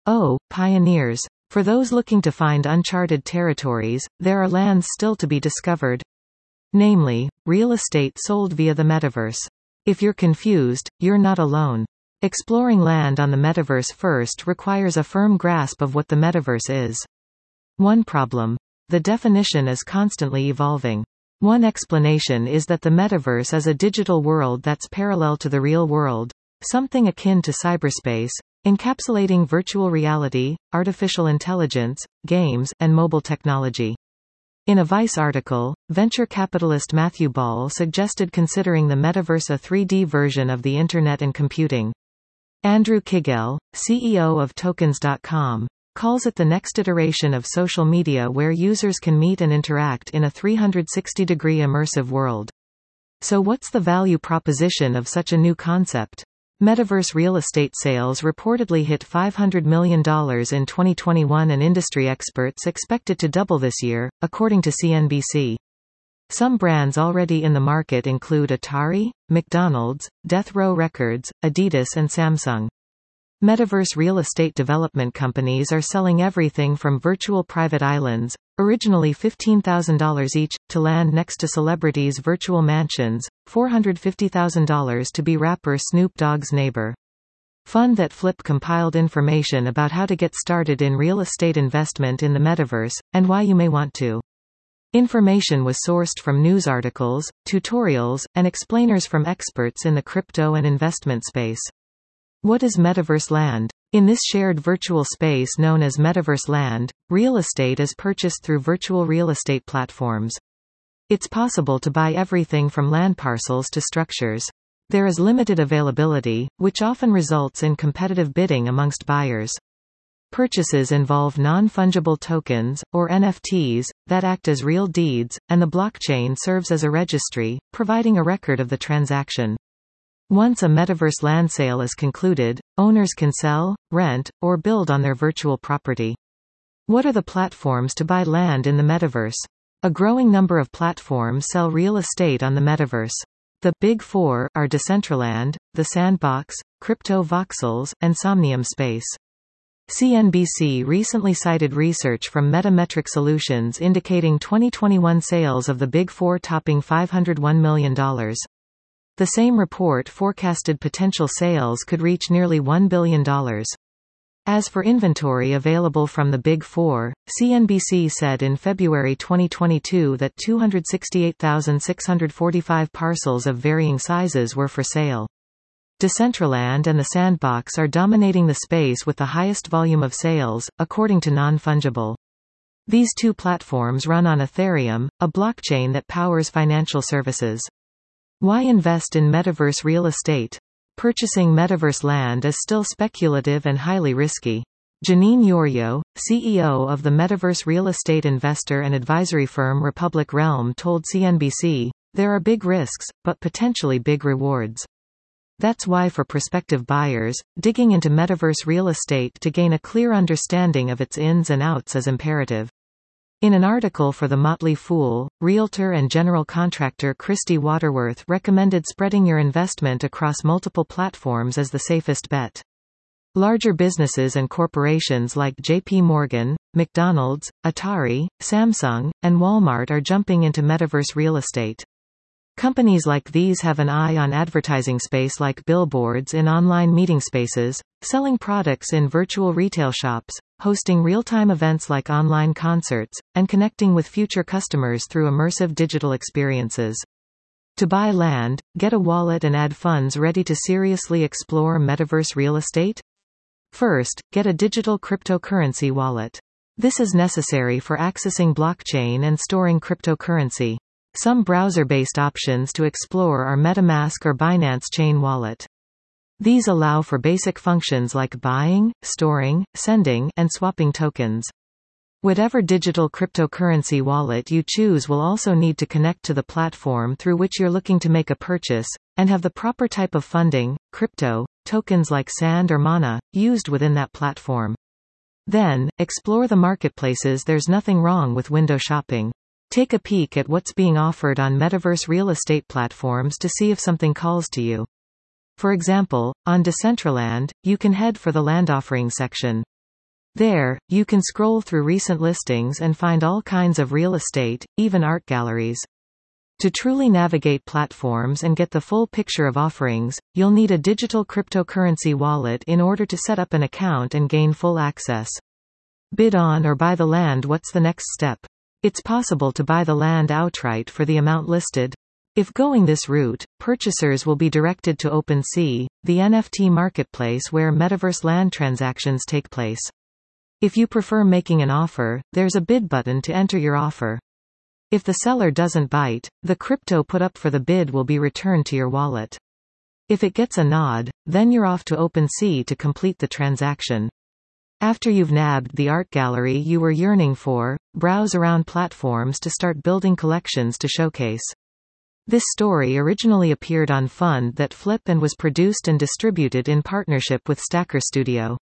Oh, pioneers! For those looking to find uncharted territories, there are lands still to be discovered. Namely, real estate sold via the metaverse. If you're confused, you're not alone. Exploring land on the metaverse first requires a firm grasp of what the metaverse is. One problem. The definition is constantly evolving. One explanation is that the metaverse is a digital world that's parallel to the real world, something akin to cyberspace, encapsulating virtual reality, artificial intelligence, games, and mobile technology. In a Vice article, venture capitalist Matthew Ball suggested considering the metaverse a 3D version of the Internet and computing. Andrew Kiguel, CEO of Tokens.com, calls it the next iteration of social media where users can meet and interact in a 360-degree immersive world. So what's the value proposition of such a new concept? Metaverse real estate sales reportedly hit $500 million in 2021 and industry experts expect it to double this year, according to CNBC. Some brands already in the market include Atari, McDonald's, Death Row Records, Adidas and Samsung. Metaverse real estate development companies are selling everything from virtual private islands, originally $15,000 each, to land next to celebrities' virtual mansions, $450,000 to be rapper Snoop Dogg's neighbor. Fund That Flip compiled information about how to get started in real estate investment in the metaverse, and why you may want to. Information was sourced from news articles, tutorials, and explainers from experts in the crypto and investment space. What is Metaverse Land? In this shared virtual space known as Metaverse Land, real estate is purchased through virtual real estate platforms. It's possible to buy everything from land parcels to structures. There is limited availability, which often results in competitive bidding amongst buyers. Purchases involve non-fungible tokens, or NFTs, that act as real deeds, and the blockchain serves as a registry, providing a record of the transaction. Once a metaverse land sale is concluded, owners can sell, rent, or build on their virtual property. What are the platforms to buy land in the metaverse? A growing number of platforms sell real estate on the metaverse. The Big Four are Decentraland, The Sandbox, Crypto Voxels, and Somnium Space. CNBC recently cited research from Metametric Solutions indicating 2021 sales of the Big Four topping $501 million. The same report forecasted potential sales could reach nearly $1 billion. As for inventory available from the Big Four, CNBC said in February 2022 that 268,645 parcels of varying sizes were for sale. Decentraland and The Sandbox are dominating the space with the highest volume of sales, according to Non-Fungible. These two platforms run on Ethereum, a blockchain that powers financial services. Why invest in metaverse real estate? Purchasing metaverse land is still speculative and highly risky. Janine Yorio, CEO of the metaverse real estate investor and advisory firm Republic Realm told CNBC, "There are big risks, but potentially big rewards." That's why for prospective buyers, digging into metaverse real estate to gain a clear understanding of its ins and outs is imperative. In an article for The Motley Fool, realtor and general contractor Christy Waterworth recommended spreading your investment across multiple platforms as the safest bet. Larger businesses and corporations like J.P. Morgan, McDonald's, Atari, Samsung, and Walmart are jumping into metaverse real estate. Companies like these have an eye on advertising space like billboards in online meeting spaces, selling products in virtual retail shops, hosting real-time events like online concerts, and connecting with future customers through immersive digital experiences. To buy land, get a wallet and add funds ready to seriously explore metaverse real estate? First, get a digital cryptocurrency wallet. This is necessary for accessing blockchain and storing cryptocurrency. Some browser-based options to explore are MetaMask or Binance Chain Wallet. These allow for basic functions like buying, storing, sending, and swapping tokens. Whatever digital cryptocurrency wallet you choose will also need to connect to the platform through which you're looking to make a purchase, and have the proper type of funding, crypto, tokens like Sand or Mana, used within that platform. Then, explore the marketplaces. There's nothing wrong with window shopping. Take a peek at what's being offered on metaverse real estate platforms to see if something calls to you. For example, on Decentraland, you can head for the land offering section. There, you can scroll through recent listings and find all kinds of real estate, even art galleries. To truly navigate platforms and get the full picture of offerings, you'll need a digital cryptocurrency wallet in order to set up an account and gain full access. Bid on or buy the land. What's the next step? It's possible to buy the land outright for the amount listed. If going this route, purchasers will be directed to OpenSea, the NFT marketplace where metaverse land transactions take place. If you prefer making an offer, there's a bid button to enter your offer. If the seller doesn't bite, the crypto put up for the bid will be returned to your wallet. If it gets a nod, then you're off to OpenSea to complete the transaction. After you've nabbed the art gallery you were yearning for, browse around platforms to start building collections to showcase. This story originally appeared on Fund That Flip and was produced and distributed in partnership with Stacker Studio.